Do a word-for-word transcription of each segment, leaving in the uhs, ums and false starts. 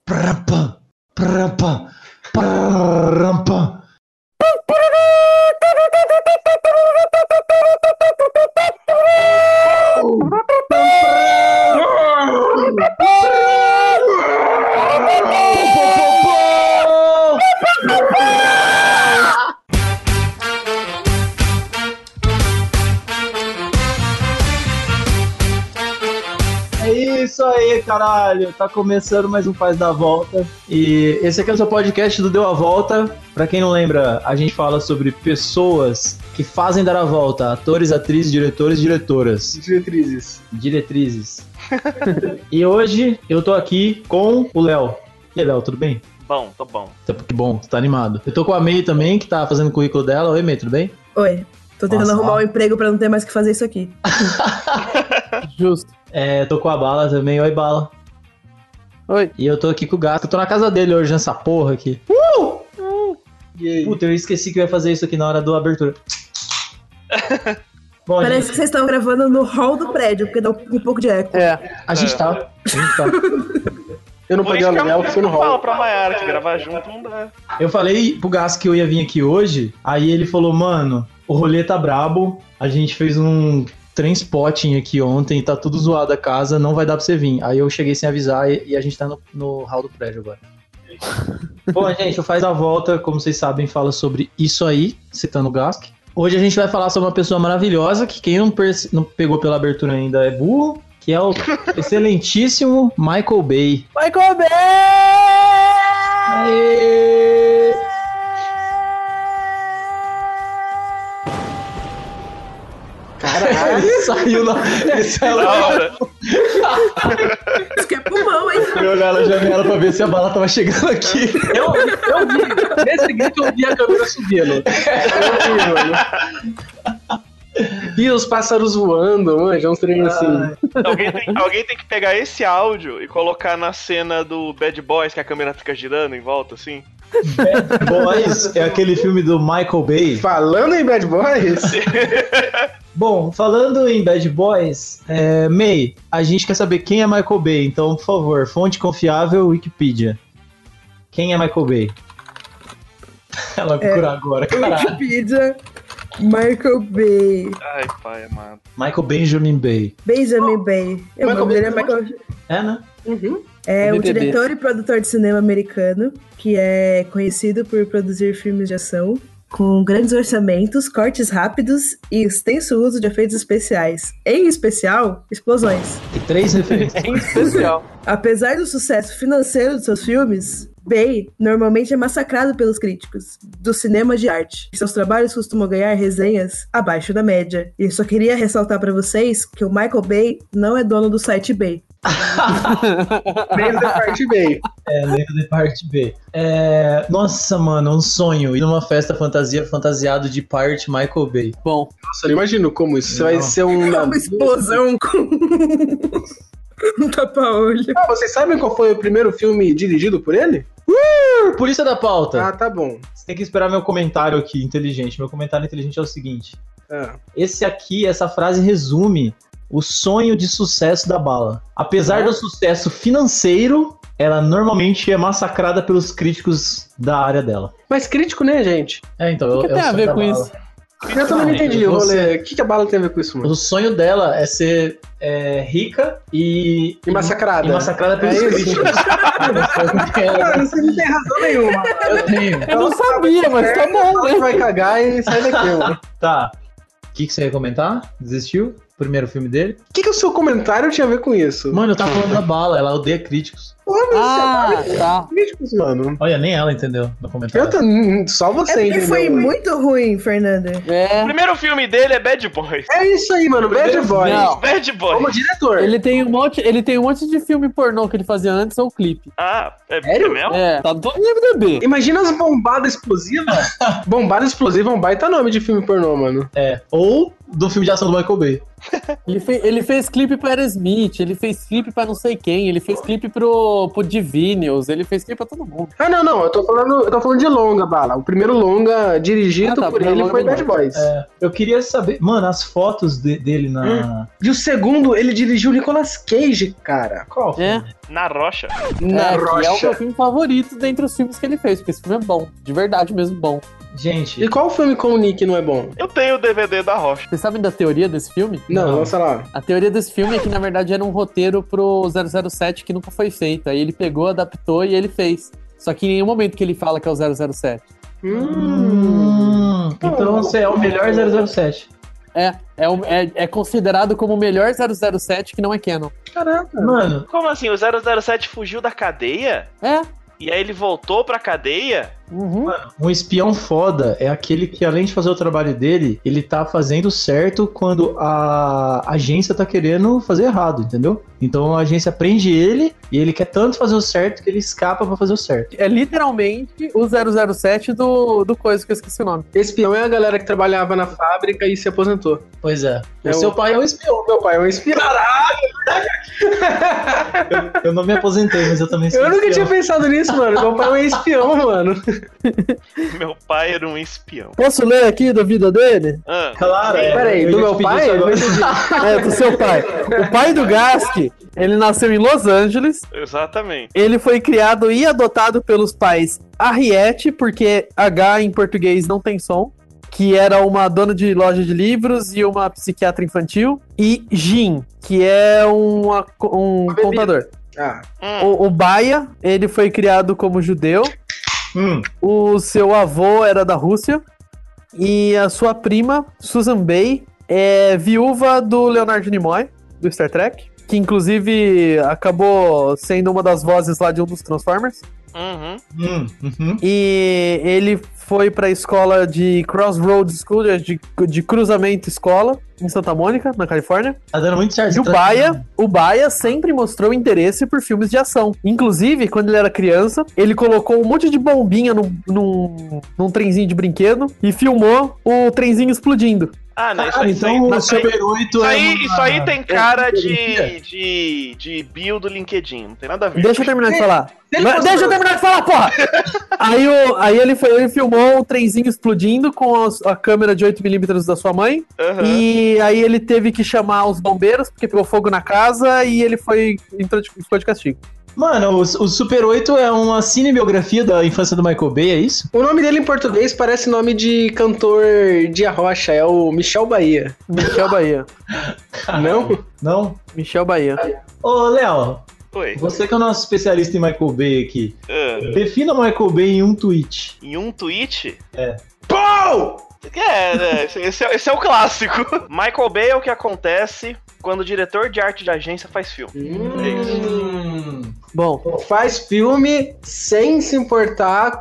Prampa, prampa, prampa. É isso aí, caralho. Tá começando mais um Faz da Volta. E esse aqui é o seu podcast do Deu a Volta. Pra quem não lembra, a gente fala sobre pessoas que fazem dar a volta. Atores, atrizes, diretores, diretoras. Diretrizes. Diretrizes. E hoje eu tô aqui com o Léo. E aí, Léo, tudo bem? Bom, tô bom. Que bom, você tá animado. Eu tô com a May também, que tá fazendo o currículo dela. Oi, May, tudo bem? Oi. Tô tentando Nossa, arrumar ó. um emprego pra não ter mais que fazer isso aqui. Justo. É, tô com a Bala também. Oi, Bala. Oi. E eu tô aqui com o Gato. Eu tô na casa dele hoje, nessa porra aqui. Uh! E aí? Puta, eu esqueci que eu ia fazer isso aqui na hora da abertura. Bom, Parece gente, que vocês estão gravando no hall do prédio, porque dá um, um pouco de eco. É, a gente tá. A gente tá. eu não Por paguei isso que aluguel, eu, porque eu não eu falo rolo. pra Mayara que gravar junto não dá. Eu falei pro Gas que eu ia vir aqui hoje, aí ele falou, mano, o rolê tá brabo, a gente fez um transpotting aqui ontem, tá tudo zoado a casa, não vai dar pra você vir. Aí eu cheguei sem avisar e, e a gente tá no, no hall do prédio agora. Bom, gente, o Faz a Volta, como vocês sabem, fala sobre isso aí, citando o Gask. Hoje a gente vai falar sobre uma pessoa maravilhosa, que quem não, perce- não pegou pela abertura ainda é burro, que é o excelentíssimo Michael Bay. Michael Bay! Aê! Caralho! Ele saiu na... Ele saiu Da na... hora. Isso que é pulmão, hein? Eu olhar na janela pra ver se a bala tava chegando aqui. Eu, eu vi, nesse grito eu vi a câmera subindo. Eu vi, mano. E os pássaros voando, mano, uns treinos assim. Alguém tem, alguém tem que pegar esse áudio e colocar na cena do Bad Boys, que a câmera fica girando em volta, assim. Bad Boys é aquele filme do Michael Bay. Falando em Bad Boys, Bom, falando em Bad Boys, é, May, a gente quer saber quem é Michael Bay, então, por favor, fonte confiável, Wikipedia. Quem é Michael Bay? Ela vai procurar agora, caralho. Wikipedia, Michael Bay. Ai, pai amado. Michael Benjamin Bay. Benjamin Bay. Eu, o Michael nome dele é Bay. Michael... É, né? uhum. É um B B B. diretor e produtor de cinema americano, que é conhecido por produzir filmes de ação com grandes orçamentos, cortes rápidos e extenso uso de efeitos especiais. Em especial, explosões. Tem três referências. Em especial. Apesar do sucesso financeiro de seus filmes, Bay normalmente é massacrado pelos críticos do cinema de arte. Seus trabalhos costumam ganhar resenhas abaixo da média. E eu só queria ressaltar pra vocês que o Michael Bay não é dono do site Bay. Bem da parte bem. É, lembro de parte B. É, nossa, mano, um sonho ir numa festa fantasia fantasiado de parte Michael Bay. Bom, nossa, eu não imagino como isso. Você vai Não. ser um. Uma explosão com um tapa-olho. Ah, vocês sabem qual foi o primeiro filme dirigido por ele? Polícia da pauta. Ah, tá bom. Você tem que esperar meu comentário aqui, inteligente. Meu comentário inteligente é o seguinte. Ah. Esse aqui, essa frase resume o sonho de sucesso da Bala. Apesar do sucesso financeiro, ela normalmente é massacrada pelos críticos da área dela. Mas crítico, né, gente? É, então, O que é tem o a sonho ver da com Bala. isso? Eu também não entendi o Você- rolê. O que, que a bala tem a ver com isso, mano? O sonho dela é ser é, rica e... E massacrada. E massacrada pelos É isso? críticos. Mano, você não tem razão nenhuma. Eu tenho. Eu não sabia, mas tá bom, Você né? vai cagar e sai daqui, mano. Tá. O que, que você ia comentar? Desistiu? Primeiro filme dele? O que, que o seu comentário tinha a ver com isso? Mano, eu tava falando da Bala, ela odeia críticos. Ah, tá. Críticos, mano. Olha, nem ela entendeu no comentário. Eu tô... hum, Só É você, porque entendeu? foi muito ruim, Fernanda. O É. primeiro filme dele é Bad Boys. É isso aí, mano. Bad Boy. Não. Bad Boys. Como diretor. Ele tem um monte, ele tem um monte de filme pornô que ele fazia antes ou clipe. Ah, é Sério? é mesmo? É, tá todo no M D B. Imagina as bombadas explosivas. Bombada explosiva é um baita nome de filme pornô, mano. É. Ou do filme de ação do Michael Bay. Ele, fe, ele fez clipe pra Aerosmith, ele fez clipe pra não sei quem, ele fez clipe pro pro, pro Divinius, ele fez clipe pra todo mundo. Ah, não, não, eu tô falando, eu tô falando de longa, Bala. O primeiro longa dirigido Ah, tá, por primeiro ele longa foi não. Bad Boys. É, eu queria saber, mano, as fotos de- dele na. E o segundo, ele dirigiu o Nicolas Cage, cara. Qual? É, Na rocha. Na é, que é o rocha. meu filme favorito dentre os filmes que ele fez, porque esse filme é bom, de verdade mesmo bom. Gente, E qual filme com o Nick não é bom? Eu tenho o D V D da rocha. Vocês sabem da teoria desse filme? Não, Não. lança lá. A teoria desse filme é que, na verdade, era um roteiro pro zero zero sete que nunca foi feito. Aí ele pegou, adaptou e ele fez. Só que em nenhum momento que ele fala que é o zero zero sete. Hum, então você é o melhor zero zero sete. É, é, o- é, é considerado como o melhor zero zero sete que não é canon. Caraca. Mano, Como assim? O zero zero sete fugiu da cadeia? É. E aí ele voltou pra cadeia? Uhum. um espião foda é aquele que, além de fazer o trabalho dele, ele tá fazendo certo quando a agência tá querendo fazer errado, entendeu? Então a agência prende ele e ele quer tanto fazer o certo que ele escapa pra fazer o certo. É literalmente o zero zero sete do, do coisa que eu esqueci o nome. Espião é a galera que trabalhava na fábrica e se aposentou. Pois é. O É seu o- pai é um espião. Meu pai é um espião. Eu, eu não me aposentei, mas eu também sou Eu nunca tinha espião. pensado nisso, mano. Meu pai é um espião, mano. Meu pai era um espião. Posso ler aqui da vida dele? Ah, Claro, é. Peraí, Eu do ia meu te pedir pai? isso Eu não agora. entendi. É, do seu pai. O pai do Gask, ele nasceu em Los Angeles. exatamente. Ele foi criado e adotado pelos pais Harriet, porque H em português não tem som, que era uma dona de loja de livros e uma psiquiatra infantil, e Jim, que é uma- um bebida. contador. Ah, Hum, O, o Baia, ele foi criado como judeu, Hum, o seu avô era da Rússia, e a sua prima, Susan Bay, é viúva do Leonard Nimoy, do Star Trek, que inclusive acabou sendo uma das vozes lá de um dos Transformers. uhum. hum, uhum. E ele foi pra escola de Crossroads School, de, de cruzamento escola, em Santa Mônica, na Califórnia. Tá dando muito certo. E o Você tá- Baia, o Baia sempre mostrou interesse por filmes de ação. Inclusive, quando ele era criança, ele colocou um monte de bombinha num, num, num trenzinho de brinquedo e filmou o trenzinho explodindo. Ah, não, isso, Ah, aí- então isso, o aí, Super oito isso, é aí, uma- isso aí tem cara de, biografia? de, de bio do LinkedIn, não tem nada a ver. Deixa eu terminar de falar. ele Mas- mostrou- Deixa eu terminar de falar, porra! aí o, aí ele, foi, ele filmou o trenzinho explodindo com as- a câmera de oito milímetros da sua mãe. Aham. E aí ele teve que chamar os bombeiros, porque pegou fogo na casa e ele foi entrou de, ficou de castigo. Mano, o, o Super oito é uma cinebiografia da infância do Michael Bay, é isso? o nome dele em português parece nome de cantor de Arrocha, é o Michel Bahia. Michel Bahia. Não? Não? Michel Bahia. Ô, Léo, Oi. você que é o nosso especialista em Michael Bay aqui, Ah, defina o Michael Bay em um tweet. em um tweet? É. Pou! É, é, esse, esse é, esse é o clássico. Michael Bay é o que acontece quando o diretor de arte de agência faz filme. É isso. Hum. Bom, Faz filme sem se importar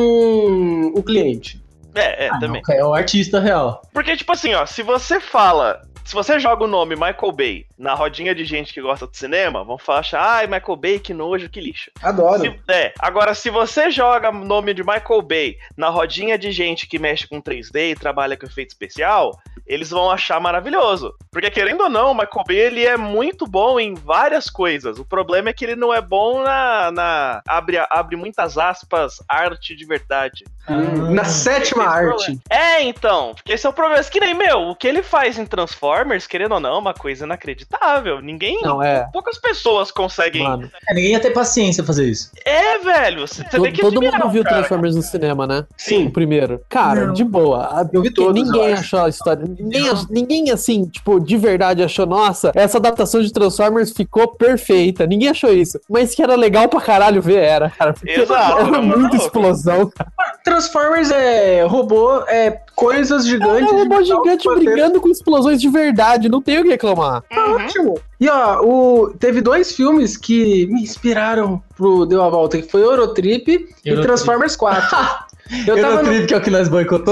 com o cliente. É, é, Ah, também. não, é o artista real. Porque, tipo assim, ó, se você fala. Se você joga o nome Michael Bay na rodinha de gente que gosta de cinema, vão falar, ai, Michael Bay, que nojo, que lixo. Adoro. Se- é, agora, se você joga o nome de Michael Bay na rodinha de gente que mexe com três D e trabalha com efeito especial, eles vão achar maravilhoso. Porque, querendo ou não, o Michael Bay, ele é muito bom em várias coisas. O problema é que ele não é bom na... na abre, abre muitas aspas, arte de verdade. Na sétima Esse é o arte. problema. É, então. Porque esse é o problema. Que nem, meu, o que ele faz em Transformers, querendo ou não, é uma coisa inacreditável. Ninguém... não, é. Poucas pessoas conseguem... Mano, É, ninguém ia ter paciência pra fazer isso. É, velho. Você você to- tem que todo admirar, mundo viu cara. Transformers no cinema, né? O Sim. primeiro. Cara, Não. de boa. A- Eu vi todos, ninguém eu acho. achou a história. Ninguém, ach- ninguém, assim, tipo, de verdade achou, nossa, essa adaptação de Transformers ficou perfeita. Ninguém achou isso. Mas que era legal pra caralho ver, era, cara. Porque Exato, era não, muita não. explosão, cara. Transformers é robô, é coisas É gigantes. um robô de gigante metal brigando com explosões de verdade. Não tem o que reclamar. Uhum. Ótimo. E ó, o, teve dois filmes que me inspiraram pro Deu a Volta, que foi Eurotrip e Eurotrip. Transformers quatro. Eu Eu tava, não no, trip, que é o que nós boicotou.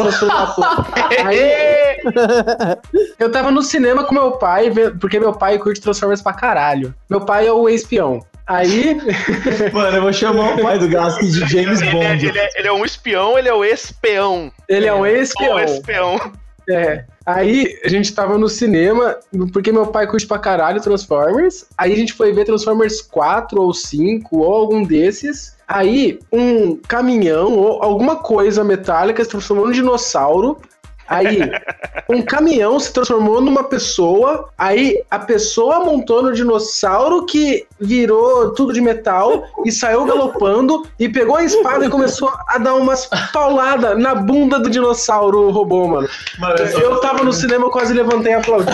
aí, eu tava no cinema com meu pai, ve- porque meu pai curte Transformers pra caralho. Meu pai é o espião. Aí, Mano, eu vou chamar o pai do Gask de James Ele é, Bond. ele, é, ele é um espião, ele é o espião. ele é um O espião. espião. É. Aí a gente tava no cinema, porque meu pai curte pra caralho Transformers. Aí a gente foi ver Transformers quatro ou cinco ou algum desses. Aí um caminhão ou alguma coisa metálica se transformou num dinossauro. Aí, um caminhão se transformou numa pessoa, aí a pessoa montou no dinossauro que virou tudo de metal e saiu galopando e pegou a espada e começou a dar umas pauladas na bunda do dinossauro robô, mano. mano eu tava no cinema, eu quase levantei e aplaudi,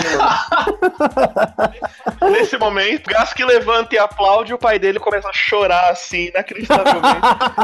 mano. Nesse momento, Gask levanta e aplaude e o pai dele começa a chorar assim, inacreditavelmente.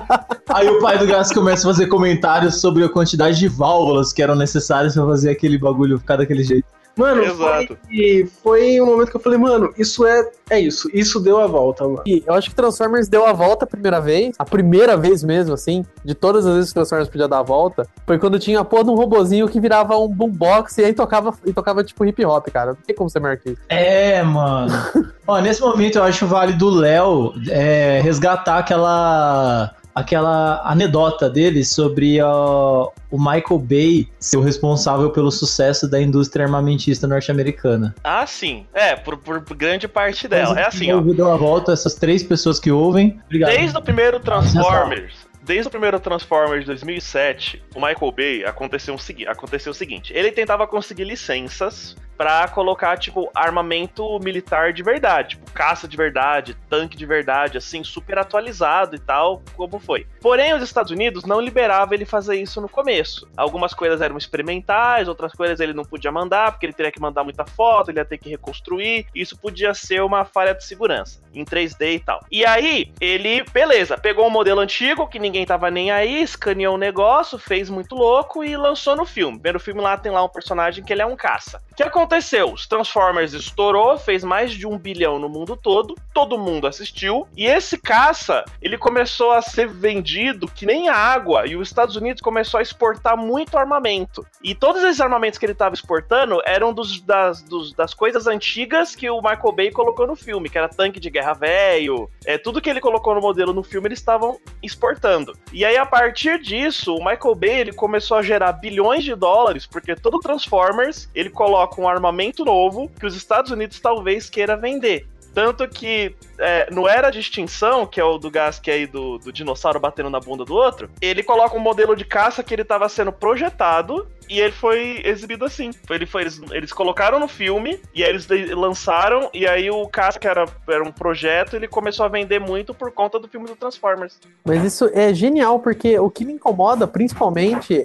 Aí o pai do Gask começa a fazer comentários sobre a quantidade de válvulas que eram necessárias pra fazer aquele bagulho ficar daquele jeito. Mano, Exato. Foi, foi um momento que eu falei, mano, isso é, é isso, isso deu a volta, mano. E eu acho que Transformers deu a volta a primeira vez, a primeira vez mesmo, assim, de todas as vezes que Transformers podia dar a volta, foi quando tinha a porra de um robozinho que virava um boombox e aí tocava, e tocava tipo hip hop, cara. Não tem como ser marcar isso. É, mano. Ó, nesse momento eu acho válido o Léo é, resgatar aquela... aquela anedota dele sobre uh, o Michael Bay ser o responsável pelo sucesso da indústria armamentista norte-americana. Ah, sim. É, por, por grande parte dela. É assim, ó. Deu a volta, essas três pessoas que ouvem. Obrigado. Desde o primeiro Transformers... Desde o primeiro Transformers de dois mil e sete, o Michael Bay aconteceu o, segui- aconteceu o seguinte, ele tentava conseguir licenças pra colocar, tipo, armamento militar de verdade, tipo, caça de verdade, tanque de verdade, assim, super atualizado e tal, como foi. Porém, os Estados Unidos não liberavam ele fazer isso no começo. Algumas coisas eram experimentais, outras coisas ele não podia mandar, porque ele teria que mandar muita foto, ele ia ter que reconstruir, isso podia ser uma falha de segurança, em três D e tal. E aí, ele, beleza, pegou um modelo antigo, que ninguém tava nem aí, escaneou o negócio, fez muito louco e lançou no filme. Primeiro filme lá tem lá um personagem que ele é um caça. O que aconteceu? Os Transformers estourou, fez mais de um bilhão no mundo todo, todo mundo assistiu, e esse caça, ele começou a ser vendido que nem água, e os Estados Unidos começou a exportar muito armamento. E todos esses armamentos que ele tava exportando eram dos, das, dos, das coisas antigas que o Michael Bay colocou no filme, que era tanque de guerra velho, é, tudo que ele colocou no modelo no filme, eles estavam exportando. E aí, a partir disso, o Michael Bay, ele começou a gerar bilhões de dólares, porque todo Transformers, ele coloca um armamento novo que os Estados Unidos talvez queira vender. Tanto que é, no Era de Extinção, que é o do Gask aí do, do dinossauro batendo na bunda do outro, ele coloca um modelo de caça que ele estava sendo projetado e ele foi exibido assim. Ele foi, eles, eles colocaram no filme e aí eles lançaram, e aí o caça, que era, era um projeto, ele começou a vender muito por conta do filme do Transformers. Mas isso é genial, porque o que me incomoda principalmente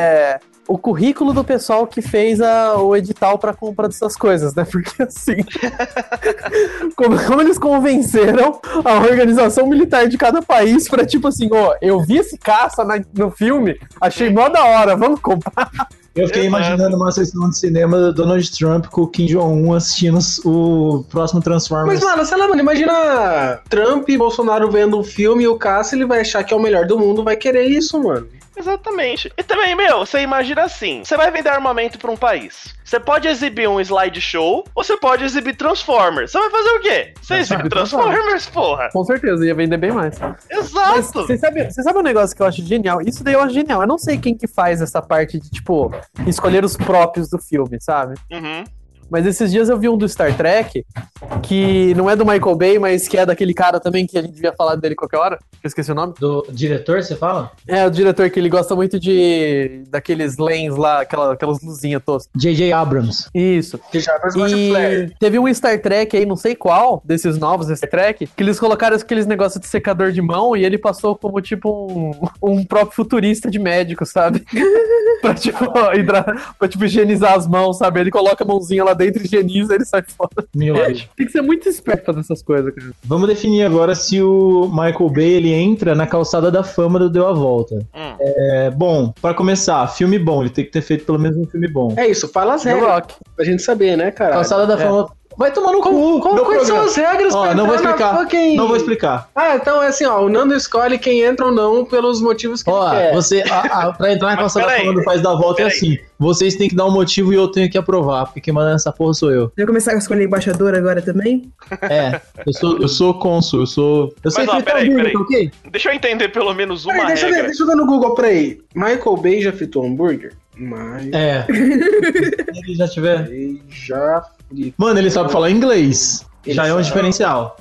é o currículo do pessoal que fez a, o edital pra compra dessas coisas, né? Porque assim, como, como eles convenceram a organização militar de cada país pra tipo assim, ó, oh, eu vi esse caça na, no filme, achei mó da hora, vamos comprar. Eu fiquei Exato. imaginando uma sessão de cinema do Donald Trump com o Kim Jong-un assistindo o próximo Transformers. Mas, mano, sei lá, mano, imagina Trump e Bolsonaro vendo um filme e o caça, ele vai achar que é o melhor do mundo, vai querer isso, mano. Exatamente. E também, meu, você imagina assim, você vai vender armamento pra um país. Você pode exibir um slideshow ou você pode exibir Transformers. Você vai fazer o quê? Você exibe Transformers, porra. Com certeza, ia vender bem mais. Exato. Você sabe, sabe um negócio que eu acho genial? Isso daí eu acho genial. Eu não sei quem que faz essa parte de, tipo, escolher os próprios do filme, sabe? Uhum. Mas esses dias eu vi um do Star Trek, que não é do Michael Bay, mas que é daquele cara também que a gente devia falar dele qualquer hora. Eu esqueci o nome. Do diretor, você fala? É, o diretor que ele gosta muito de... daqueles lens lá, aquela, aquelas luzinhas toscas. J J Abrams. Isso. J J Abrams gosta de flare. Teve um Star Trek aí, não sei qual, desses novos Star Trek, que eles colocaram aqueles negócios de secador de mão e ele passou como tipo um, um próprio futurista de médico, sabe? pra, tipo, hidra... pra tipo higienizar as mãos, sabe? Ele coloca a mãozinha lá dentro, higieniza, ele sai fora. Meu é, tem que ser muito esperto pra fazer essas coisas, cara. Vamos definir agora se o Michael Bay ele entra na calçada da fama do Deu a Volta. Hum. É, bom, pra começar, filme bom, ele tem que ter feito pelo menos um filme bom. É isso, fala as regras. Rock. Pra gente saber, né, cara? Calçada da é. fama. Vai tomar no cu. Qual, quais são as regras ó, pra não vou explicar. Fucking... Não vou explicar. Ah, então é assim, ó, o Nando escolhe quem entra ou não pelos motivos que ó, ele quer. Você, a, a, pra entrar na calçada da fama do Faz da Volta é assim, vocês têm que dar um motivo e eu tenho que aprovar, porque quem manda nessa porra sou eu. Vai começar a escolher embaixador agora também? É, eu sou, eu sou cônsul, eu sou... Eu sei fritar hambúrguer, tá ok? Deixa eu entender pelo menos uma peraí, deixa regra. Eu ver, deixa eu ver no Google, peraí. Michael Bay já fritou hambúrguer? Mas. É. Se ele já tiver. Já. Mano, ele sabe falar inglês. Ele já é um sabe. diferencial.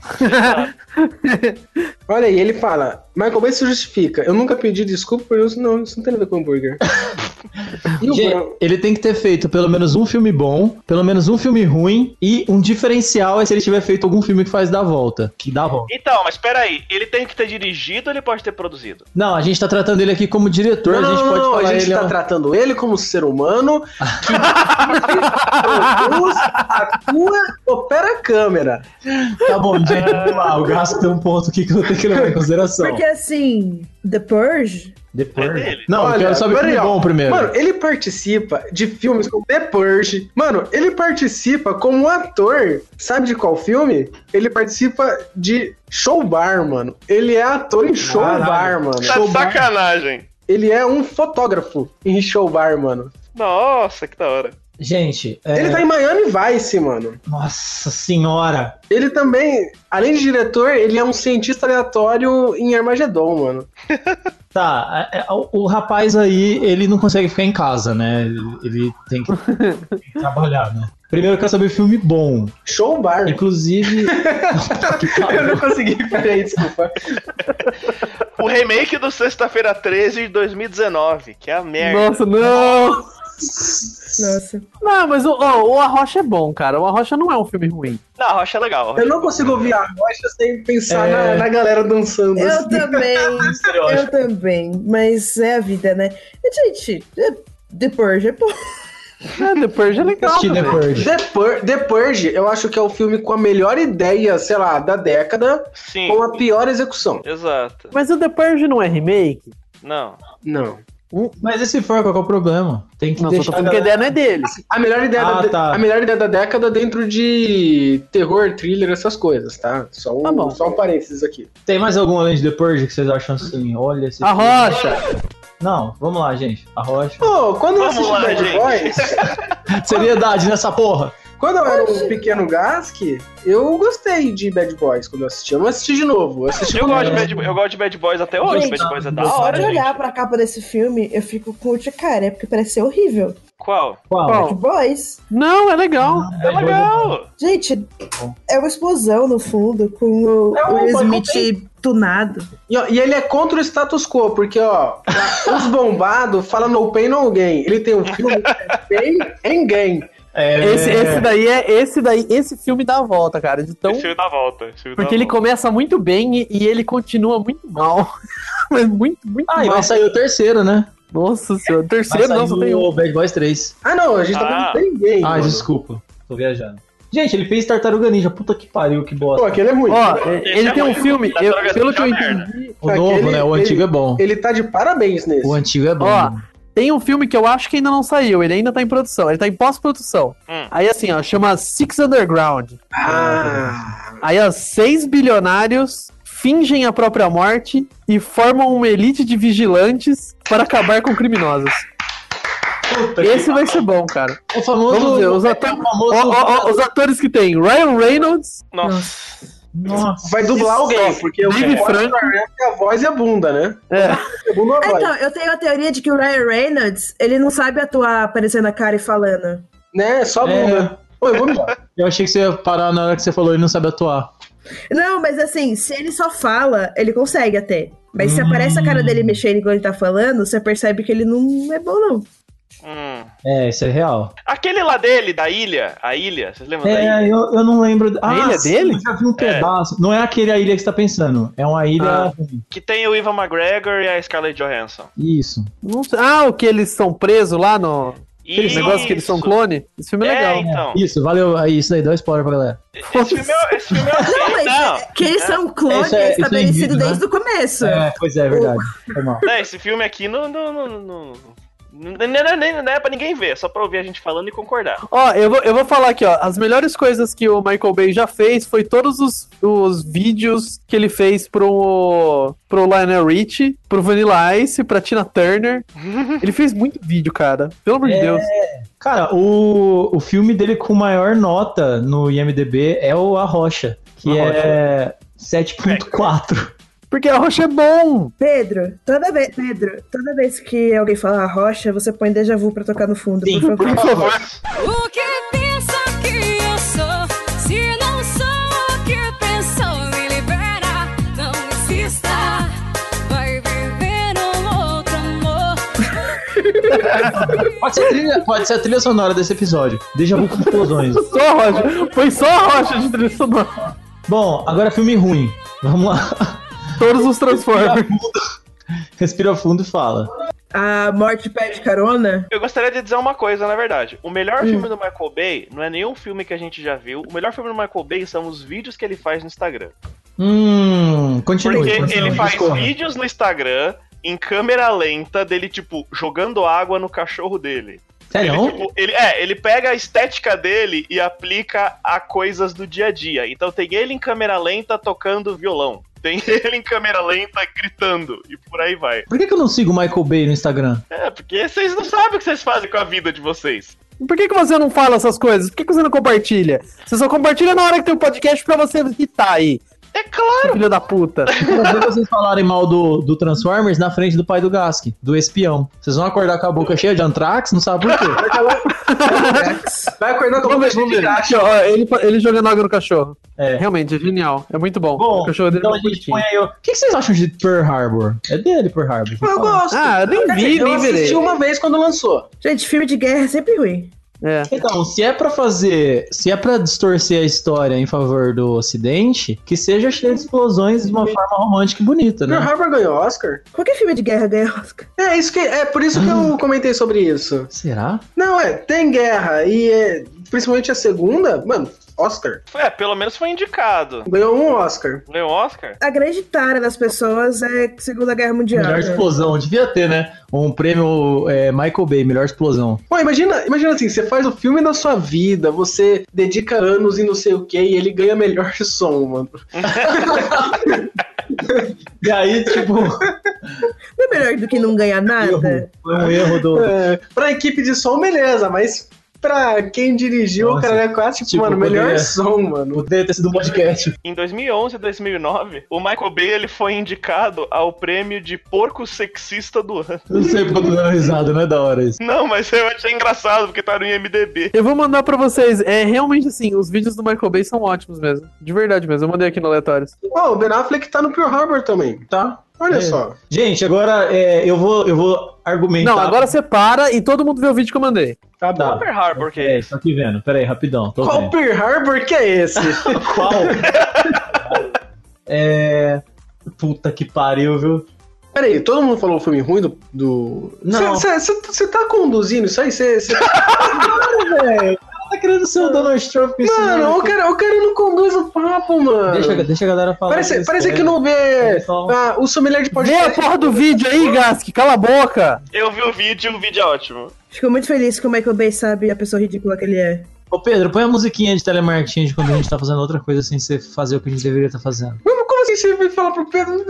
Olha aí, ele fala, Michael Bay se justifica. Eu nunca pedi desculpa por isso, não, isso não tem nada a ver com hambúrguer. E o Gente, Bran- ele tem que ter feito pelo menos um filme bom, pelo menos um filme ruim, e um diferencial é se ele tiver feito algum filme que faz dar a volta. Que dá a volta. Então, mas peraí, ele tem que ter dirigido ou ele pode ter produzido? Não, a gente tá tratando ele aqui como diretor, Não, a gente não, pode não, falar a gente ele tá é um- tratando ele como ser humano que produz, atua, opera a câmera. Tá bom, gente, vamos lá. O gasto tem um ponto aqui que eu vou ter que levar em consideração. Porque assim, The Purge. Depois. É dele. Não, eu Olha, quero saber peraí, filme ó. bom primeiro. Mano, ele participa de filmes como The Purge. Mano, ele participa como ator. Sabe de qual filme? Ele participa de Show Bar, mano. Ele é ator em Show Caralho. Bar, mano. Tá de sacanagem. Ele é um fotógrafo em Show Bar, mano. Nossa, que da hora. Gente, é... Ele tá em Miami Vice, mano. Nossa senhora. Ele também, além de diretor, ele é um cientista aleatório em Armagedon, mano. Tá, é, é, o, o rapaz aí, ele não consegue ficar em casa, né? Ele, ele tem que, tem que trabalhar, né? Primeiro eu quero saber filme bom. Show Bar. Inclusive... Que Eu pariu. não consegui, peraí, desculpa. O remake do Sexta-feira treze de dois mil e dezenove, que é a merda. Nossa, não! Nossa. Não, mas o, ó, o A Rocha é bom, cara. O A Rocha não é um filme ruim. Não, a Rocha é legal. a Rocha Eu não consigo ouvir a rocha sem pensar É. na, na galera dançando. Eu assim. também. Eu também. Mas é a vida, né? E, gente, é- The Purge é bom. É, The Purge é legal. Assisti The também. Purge. The, Pur- The Purge, eu acho que é o filme com a melhor ideia, sei lá, da década, Sim, com a pior execução. exato. Mas o The Purge não é remake? Não. Não. Mas e se for, qual que é o problema? Tem que Não, só tô deixar... falando que a ideia não é dele. A melhor ideia, Ah, da, tá. a melhor ideia da década dentro de terror, thriller, essas coisas, tá? Só um, Tá bom. só um parênteses aqui. Tem mais algum além de The Purge que vocês acham assim? Olha esse A filme. Rocha! Não, vamos lá, gente. A Rocha. Pô, quando eu Vamos assisti lá, Bad gente. Boys, Seriedade nessa porra. quando eu era um pequeno Gask, eu gostei de Bad Boys quando eu assisti. Eu não assisti de novo. Eu assisti Eu quando gosto, de era- Bad, eu gosto de Bad Boys até hoje. Gente, Bad Boys é da não, Só hora, de gente. olhar pra capa desse filme, eu fico com o cara, porque parece ser horrível. Qual? Qual? Qual? Bad Boys. Não, é legal. É legal. Gente, é uma explosão no fundo, com o, É um o Michael Smith tunado. E, ó, e ele é contra o status quo, porque, ó, os bombados falam no pain, no gain. Ele tem um filme que é pain and gain. É... Esse, esse daí é. Esse daí, esse filme dá a volta, cara. De tão... Esse filme dá volta. esse filme dá Porque ele volta. começa muito bem e, e ele continua muito mal. Mas muito, muito Ah, e mal. vai sair o terceiro, né? Nossa senhora. Vai Terceiro, sair não, só tem um. o Bad Boys três. Ah, não, a gente tá Ah. falando pain and gain. Ah, mano. desculpa. Tô viajando. Gente, ele fez Tartaruga Ninja. Puta que pariu, que bosta. Pô, aquele é ruim. Ó, Esse ele é tem um ruim. filme, Tá eu- drogado, pelo que eu tá merda. entendi, O novo, aquele- né? O ele- antigo é bom. Ele tá de parabéns nesse. O antigo é bom. Ó, tem um filme que eu acho que ainda não saiu, ele ainda tá em produção, ele tá em pós-produção. Hum. Aí assim, ó, chama Six Underground. Ah, Aí, ó, seis bilionários fingem a própria morte e formam uma elite de vigilantes para acabar com criminosos. Puta Esse vai ser bom, cara. É o famoso... Vamos ver, os, é ator- o famoso... ó, ó, ó, os atores que tem Ryan Reynolds, Nossa. Nossa. vai dublar alguém, porque o Dave Forrest Franco. Gump é a voz e a bunda, né? é, A bunda ou a voz? Então, eu tenho a teoria de que o Ryan Reynolds, ele não sabe atuar aparecendo a cara e falando. Né? Só a É. bunda. Oi, vamos embora. Eu achei que você ia parar na hora que você falou e não sabe atuar. Não, mas assim, se ele só fala, ele consegue até. Mas se Hum. aparece a cara dele mexendo enquanto ele tá falando, você percebe que ele não é bom, não. Hum. É, isso é real. Aquele lá dele, da ilha, a ilha, vocês lembram da É, ilha? eu, eu não lembro... Ah, ilha sim, dele? Eu já vi um pedaço. Não é aquele a ilha que você tá pensando. É uma ilha... Ah. Que tem o Ivan McGregor e a Scarlett Johansson. Isso. não sei- ah, o que eles são presos lá no aquele negócio que eles são Isso. clone? Esse filme é, É, legal. então. Isso, valeu. Aí, isso daí, dá um spoiler pra galera. Esse filme é, esse filme é ok. Não, mas Não, é- que eles são clones Isso é- isso é estabelecido indivíduo, né? desde o começo. É, pois é, é verdade. Foi mal. não, esse filme aqui não, não, não, não, não, não, não, não, não é pra ninguém ver, é só pra ouvir a gente falando e concordar. Ó, eu vou, eu vou falar aqui, ó. As melhores coisas que o Michael Bay já fez foi todos os, os vídeos que ele fez pro, pro Lionel Richie, pro Vanilla Ice, pra Tina Turner. Ele fez muito vídeo, cara. Pelo amor de É. Deus. Cara, o, o filme dele com maior nota no I M D B é o A Rocha, que A é sete ponto quatro. Porque a rocha é bom. Pedro, toda vez, Pedro, toda vez que alguém fala rocha, você põe déjà vu pra tocar no fundo, Sim, por favor. Por favor. O que pensa que eu sou? Se não sou o que pensou, me libera. Não insista, vai viver um outro amor. Pode ser, a trilha, pode ser a trilha sonora desse episódio. Déjà vu com explosões. Só a rocha. Foi só a rocha de trilha sonora. Bom, agora filme ruim. Vamos lá. Todos os Transformers. Respira fundo e fala. A morte pede carona? Eu gostaria de dizer uma coisa, na verdade. O melhor hum. filme do Michael Bay não é nenhum filme que a gente já viu. O melhor filme do Michael Bay são os vídeos que ele faz no Instagram. Hum, continue. Porque continue, ele faz discorra. vídeos no Instagram em câmera lenta dele, tipo, jogando água no cachorro dele. Sério? Ele, tipo, ele, é, ele pega a estética dele e aplica a coisas do dia a dia. Então tem ele em câmera lenta tocando violão. Tem ele em câmera lenta gritando. E por aí vai. Por que, que eu não sigo o Michael Bay no Instagram? É, porque vocês não sabem o que vocês fazem com a vida de vocês. Por que, que você não fala essas coisas? Por que, que você não compartilha? Você só compartilha na hora que tem um podcast pra você irritar aí. É claro! Filho da puta. Eu quero ver vocês falarem mal do, do Transformers na frente do pai do Gask, do espião. Vocês vão acordar com a boca cheia de Antrax, não sabe por quê. Vai acordar com a boca cheia de Aqui, ó, ele, ele jogando água no cachorro. É. Realmente, é genial. É muito bom. Bom, o cachorro dele então é a muito gente bonitinho. põe aí. O que, que vocês acham de Pearl Harbor? É dele, Pearl Harbor. Eu gosto. Ah, eu nem Quer vi, dizer, nem eu virei. assisti uma vez quando lançou. Gente, filme de guerra é sempre ruim. É. Então, se é pra fazer, se é pra distorcer a história em favor do Ocidente, que seja cheio de explosões de uma forma romântica e bonita, Pearl né? Harbor ganhou Oscar? Qualquer filme de guerra ganha Oscar. É, isso que, é por isso que eu comentei sobre isso. Será? Não, é, tem guerra e é, principalmente a segunda, mano, Oscar. É, pelo menos foi indicado. Ganhou um Oscar. Ganhou Oscar? A grande tara das pessoas é Segunda Guerra Mundial. Melhor né? explosão, devia ter, né? Um prêmio é, Michael Bay, melhor explosão. Pô, imagina, imagina assim, você faz o filme da sua vida, você dedica anos e não sei o que, e ele ganha melhor som, mano. E aí, tipo, Não é melhor do que não ganhar nada? erro, foi um erro do. É, pra equipe de som, beleza, mas pra quem dirigiu Nossa, o cara é quase, tipo, tipo, mano, melhor poderia- som, mano. Poderia ter sido um podcast. Em dois mil e onze e dois mil e nove, o Michael Bay ele foi indicado ao prêmio de porco sexista do ano. Não sei porque eu tô dando risada, não é da hora isso. Não, mas eu achei engraçado porque tá no I M D B. Eu vou mandar pra vocês. É realmente assim, os vídeos do Michael Bay são ótimos mesmo. De verdade mesmo. Eu mandei aqui no Aleatórios. Ó, o Ben Affleck tá no Pearl Harbor também, tá? Olha É. só. Gente, agora é, eu, vou, eu vou argumentar. Não, agora você para e todo mundo vê o vídeo que eu mandei. Tá Tá. bom. Pearl Harbor que é É, esse? tô aqui vendo. Pera aí, rapidão. Tô Qual vendo. Pearl Harbor que é esse? Qual? É. Puta que pariu, viu? Peraí, todo mundo falou o filme ruim do... do... Não. Você tá conduzindo isso aí? Você... Velho, tá querendo ser o Donald Trump com esse Mano, nome o cara, o cara não conduz o papo, mano. aqui. Deixa, deixa a galera falar. Parece, eles parece que querem. não vê Só- ah, o sommelier de Vê a podcast. porra do vídeo aí, Gask. Cala a boca. Eu vi o vídeo e o vídeo é ótimo. Fico muito feliz que o Michael Bay sabe a pessoa ridícula que ele é. Ô Pedro, põe a musiquinha de telemarketing de quando a gente tá fazendo outra coisa sem você fazer o que a gente deveria estar fazendo. Como, como assim você vai falar pro Pedro?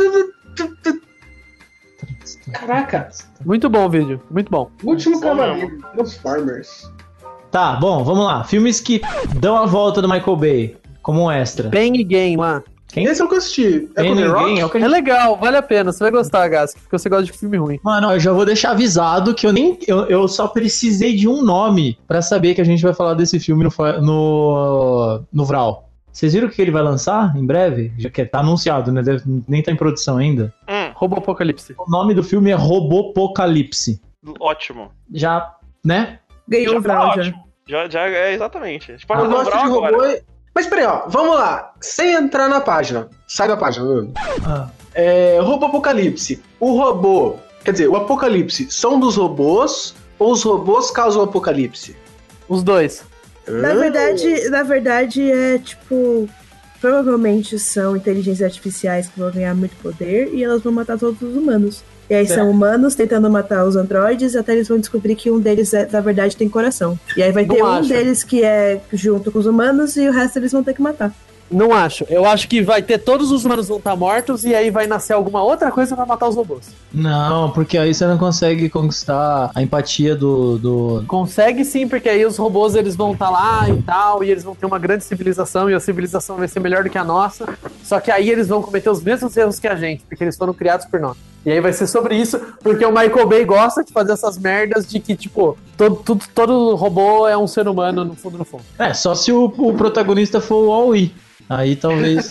Caraca, Muito bom o vídeo. Muito bom. último Bom cavaleiro, Transformers. Tá, bom, vamos lá. Filmes que dão a volta do Michael Bay, como um extra. Bang Game lá. Quem? Esse eu nunca assisti. É Tem com The ninguém? Rock? É o que a É gente... legal, vale a pena. Você vai gostar, Gask, porque você gosta de filme ruim. Mano, eu já vou deixar avisado que eu nem. Eu, eu só precisei de um nome pra saber que a gente vai falar desse filme no, fa- no, no Vral. Vocês viram que ele vai lançar em breve? Já que tá anunciado, né? Deve- nem tá em produção ainda. Hum, Robô Apocalipse. O nome do filme é Robopocalipse. ótimo. Já, né? Ganhou Já o tá Vral já. ótimo. Já, já é exatamente. A gente pode Eu fazer um gosto Vral de robô. agora. e- Mas peraí, ó, vamos lá. Sem entrar na página. Sai da página, Bruno. Ah, É, robô Apocalipse. O robô, quer dizer, o Apocalipse são dos robôs ou os robôs causam o Apocalipse? Os dois. Na verdade, na verdade, é tipo. Provavelmente são inteligências artificiais que vão ganhar muito poder e elas vão matar todos os humanos. E aí são humanos tentando matar os androides até eles vão descobrir que um deles, é, na verdade, tem coração. E aí vai Não ter um acho. deles que é junto com os humanos e o resto eles vão ter que matar. Não acho. Eu acho que vai ter todos os humanos vão estar mortos e aí vai nascer alguma outra coisa pra matar os robôs. Não, porque aí você não consegue conquistar a empatia do... do... Consegue sim, porque aí os robôs eles vão estar lá e tal, e eles vão ter uma grande civilização e a civilização vai ser melhor do que a nossa. Só que aí eles vão cometer os mesmos erros que a gente, porque eles foram criados por nós. E aí vai ser sobre isso, porque o Michael Bay gosta de fazer essas merdas de que, tipo, todo, todo, todo robô é um ser humano no fundo, no fundo. É, só se o, o protagonista for o Wall-E. Aí talvez...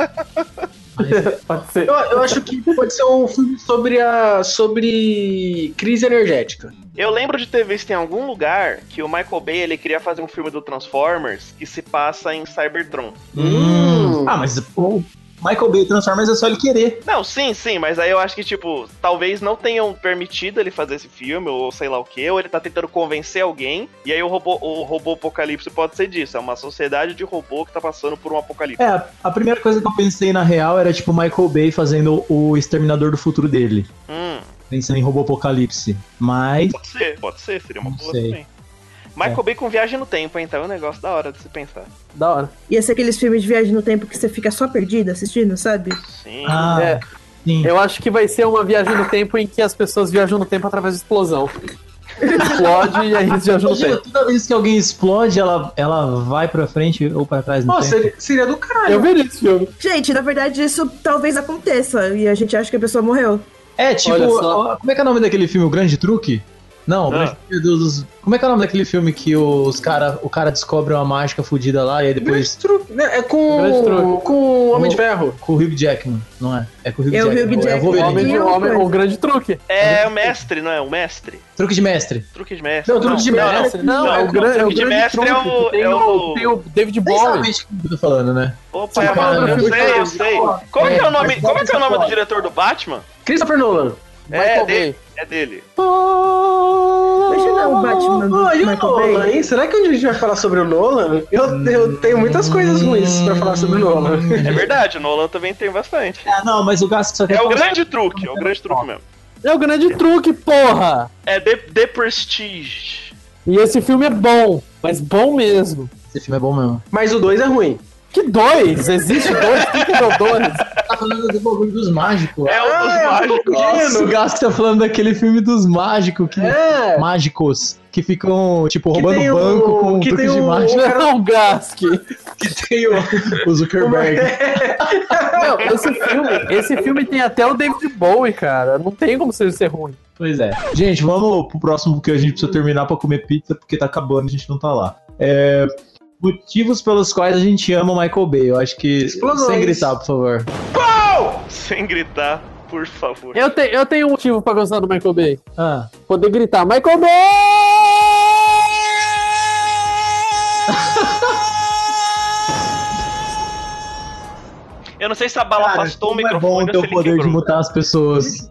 Aí- Pode ser. Eu, eu acho que pode ser um filme sobre a sobre crise energética. Eu lembro de ter visto em algum lugar que o Michael Bay ele queria fazer um filme do Transformers que se passa em Cybertron. Hum. Ah, mas o Michael Bay Transformers é só ele querer. Não, sim, sim, mas aí eu acho que, tipo, talvez não tenham permitido ele fazer esse filme, ou sei lá o que, ou ele tá tentando convencer alguém, e aí o robô, o robô apocalipse pode ser disso, é uma sociedade de robô que tá passando por um apocalipse. É, a primeira coisa que eu pensei na real era tipo o Michael Bay fazendo o Exterminador do Futuro dele. Hum, Pensando em robô apocalipse. Mas... pode ser, pode ser, seria uma Não boa sei. também. Michael Bay com viagem no tempo, então é um negócio da hora de se pensar. Da hora. Ia ser aqueles filmes de viagem no tempo que você fica só perdido assistindo, sabe? Sim. Ah, É. sim. Eu acho que vai ser uma viagem no tempo em que as pessoas viajam no tempo através de explosão. Explode e aí eles viajam no Imagina, tempo. toda vez que alguém explode, ela, ela vai pra frente ou pra trás no Pô, tempo. seria, seria do caralho. Eu veria esse filme. Gente, na verdade, isso talvez aconteça e a gente acha que a pessoa morreu. É, tipo, Olha só. ó, como é que é o nome daquele filme, O Grande Truque? Não, o Ah. Grande Truque dos... Como é que é o nome daquele filme que os cara, o cara descobre uma mágica fodida lá e aí depois... Grande truque, né? É Grande com, truque. com o Homem de O- Ferro. Com o Hugh Jackman, não é? É com o Hugh É o Jackman. Hugh É o Jackman. O Wolverine. homem, de, Outra homem, coisa. o grande truque. É o mestre, não é? O mestre. Truque de mestre. Truque de mestre. Não, truque de mestre. Não, Não, é o, o gran, é o truque de grande mestre truque. é o- que tem, é o, o- tem o David Vocês Bowie. sabem o que eu tô falando, né? Opa, Sim, cara, eu eu sei, eu sei. sei. Como é que é o nome, Mas como é que é o nome do pode. diretor do Batman? Christopher Nolan. É Michael dele. Bay. É dele. Imagina o Batman do Pô, e o Michael Nolan, Bay. hein? Será que um dia a gente vai falar sobre o Nolan? Eu, eu tenho muitas coisas ruins pra falar sobre o Nolan. É verdade, o Nolan também tem bastante. Ah, não, mas o Gask só quer É o falar- grande truque, é o grande truque mesmo. É o grande truque, porra! É The, The Prestige. E esse filme é bom, mas bom mesmo. Esse filme é bom mesmo. Mas o dois é ruim. Que dois? Existe dois? Quem que é o dois? Tá falando do bagulho dos mágicos. É o dos Ah, mágicos. Nossa, o Gask tá falando daquele filme dos mágicos, que... É. mágicos, que ficam, tipo, Que roubando tem o- banco com que truques tem de o- mágica. Não, Gask. Que tem o, o Zuckerberg. Não, esse filme, esse filme tem até o David Bowie, cara. Não tem como ser ser ruim. Pois é. Gente, vamos pro próximo, porque a gente precisa terminar pra comer pizza, porque tá acabando, a gente não tá lá. É... Motivos pelos quais a gente ama o Michael Bay. Eu acho que... Explosões. Sem gritar, por favor. Sem gritar, por favor. Eu, te, eu tenho um motivo pra gostar do Michael Bay. Ah. Poder gritar, Michael Bay! Eu não sei se a bala Cara, afastou o como é microfone bom ter ou o se ele poder de quebrou. mutar as pessoas.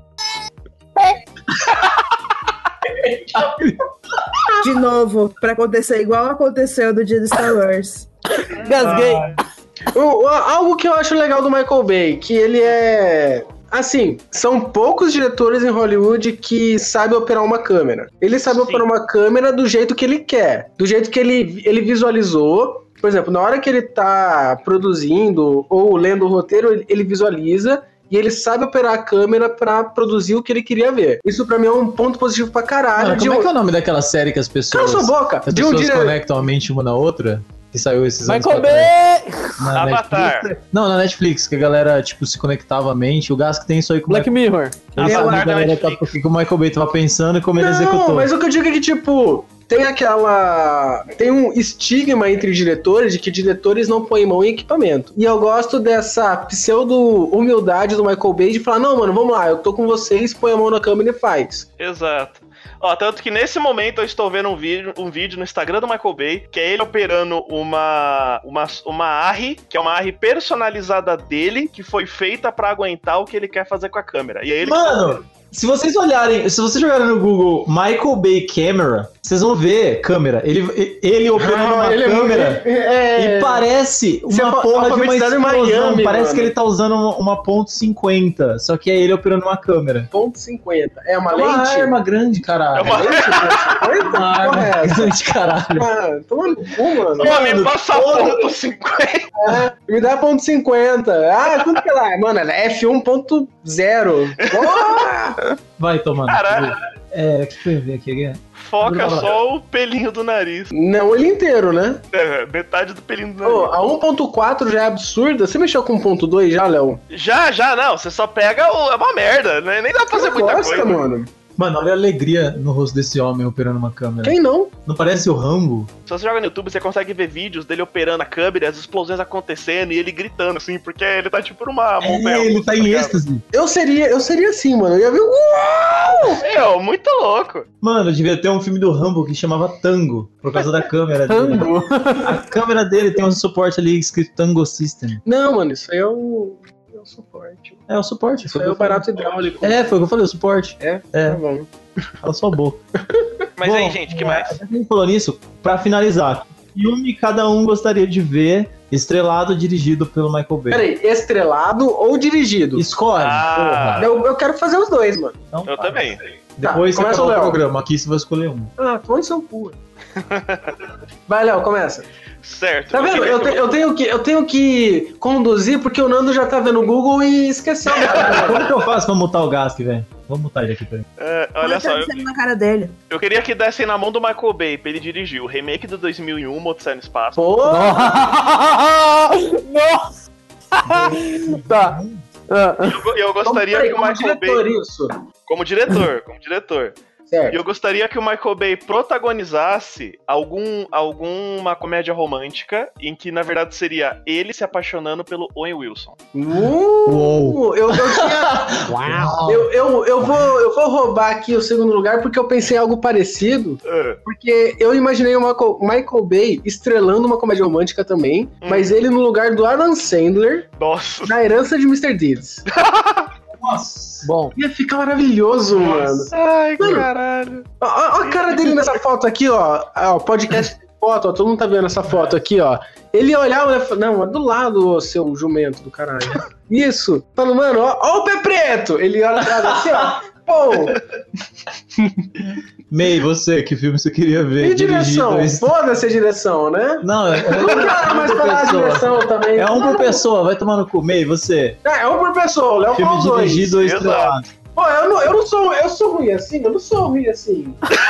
De novo, pra acontecer igual aconteceu no dia do Star Wars. Gasguei. O- o- algo que eu acho legal do Michael Bay, que ele é... Assim, são poucos diretores em Hollywood que sabem operar uma câmera. Ele sabe Sim. operar uma câmera do jeito que ele quer, do jeito que ele, ele visualizou. Por exemplo, na hora que ele tá produzindo ou lendo o roteiro, ele, ele visualiza e ele sabe operar a câmera pra produzir o que ele queria ver. Isso pra mim é um ponto positivo pra caralho. Mano, de como é um- que é o nome daquela série que as pessoas... Cala sua boca! As De um pessoas dire... conectam a mente uma na outra? Que saiu esses anos Michael pra trás. Bay! Na Avatar. Netflix. Não, na Netflix, que a galera, tipo, se conectava a mente. O Gask tem isso aí com o Black Mirror. Ele Avatar sabe, da galera, Netflix. tá- o que o Michael Bay tava pensando e como ele Não, executou. mas o que eu digo é que, tipo, tem aquela... Tem um estigma entre diretores de que diretores não põem mão em equipamento. E eu gosto dessa pseudo-humildade do Michael Bay de falar, não, mano, vamos lá, eu tô com vocês, põe a mão na câmera e faz. Exato. Ó, tanto que nesse momento eu estou vendo um vídeo, um vídeo no Instagram do Michael Bay, que é ele operando uma uma, uma Arri, que é uma Arri personalizada dele, que foi feita pra aguentar o que ele quer fazer com a câmera. E aí ele Mano, Se vocês olharem, se vocês jogarem no Google Michael Bay Camera, vocês vão ver câmera. Ele, ele operando Ah, uma ele é câmera muito- é- e parece Você uma é porra de uma alfabetizado em explosão. Miami, Parece mano. que ele tá usando uma, uma ponto cinquenta, só que é ele operando uma câmera. Ponto cinquenta. É uma É uma lente? arma grande, caralho. É uma- Lente ponto cinquenta? Uma Porra, arma é essa? grande, caralho. Ah, toma no cu, mano. Ô, me Mano, passa ponto cinquenta. É, me dá ponto cinquenta. Ah, quanto que é lá? Mano, é F um ponto zero. Porra! Vai tomando. Caralho. É, o que foi ver aqui? Foca só o pelinho do nariz. Não ele inteiro, né? É, metade do pelinho do Ô, nariz. a um ponto quatro já é absurda. Você mexeu com um ponto dois já, Léo? Já, já, não. Você só pega o... É uma merda, né? Nem dá pra fazer muita Gosta, coisa. mano. Mano, olha a alegria no rosto desse homem operando uma câmera. Quem não? Não parece o Rambo? Se você joga no YouTube, você consegue ver vídeos dele operando a câmera, as explosões acontecendo e ele gritando, assim, porque ele tá tipo numa montanha. É, ele russa, tá em ligado? êxtase. Eu seria, eu seria assim, mano. Eu ia ver. Uau! Meu, muito louco. Mano, devia ter um filme do Rambo que chamava Tango, por causa da câmera dele. Tango. A câmera dele tem um suporte ali escrito Tango System. Não, mano, isso aí é o. É o suporte. É o suporte. Isso Foi aí é o o barato hidráulico. É, foi o que eu falei, o suporte. É? É, Tá bom. cala sua boca. Mas Bom, aí, gente, que mais? Já que a gente falou nisso, pra finalizar, que filme cada um gostaria de ver estrelado dirigido pelo Michael Bay? Peraí, estrelado ou dirigido? Escolhe. Ah. porra. Eu, eu quero fazer os dois, mano. Então, Eu tá. também. Depois Tá, você começa acaba o o Léo. programa. Aqui você vai escolher um. Ah, toma seu cu. Vai, Léo, começa. Certo. Tá vendo? queria Eu, que te- eu tenho que, eu tenho que conduzir porque o Nando já tá vendo o Google e esqueceu. Como que eu faço pra mutar o Gask, velho? Vamos mutar ele aqui pra ele. É, olha só, eu, Tá na cara dele. eu queria que dessem na mão do Michael Bay pra ele dirigir o remake do dois mil e um, Odisseia no Espaço. Pô, Nossa! Tá. Ah, Eu, eu gostaria peraí, que o como Michael diretor, Bay... isso. Como diretor, como diretor. E Certo. eu gostaria que o Michael Bay protagonizasse algum, alguma comédia romântica em que, na verdade, seria ele se apaixonando pelo Owen Wilson. Uh, eu, eu, tinha, Uau! eu, eu, eu, vou, eu vou roubar aqui o segundo lugar porque eu pensei em algo parecido. Ah, Porque eu imaginei o Michael, Michael Bay estrelando uma comédia romântica também, Hum. mas ele no lugar do Adam Sandler, nossa. na herança de mister Deeds. Nossa. Bom, Ia ficar maravilhoso, mano. Ai, Mano. caralho. Ó, ó a cara dele nessa foto aqui, ó. Ah, ó, podcast de foto, ó. Todo mundo tá vendo essa foto aqui, ó. Ele ia olhar, olha, não, é do lado, ô, seu jumento do caralho. Isso. Falando, mano, ó, ó o pé preto. Ele olha pra trás assim, ó. Pô, May, você, que filme você queria ver? e direção? dirigido? Foda-se a direção, né? Não, é, Eu não quero mais por falar a pessoa. direção também. É um por pessoa, vai tomar no cu. May, você. É, é um por pessoa, o Léo Filme falou dois. dirigido ou Exato. estrelado? Pô, eu não, eu não sou, eu sou ruim assim, eu não sou ruim assim.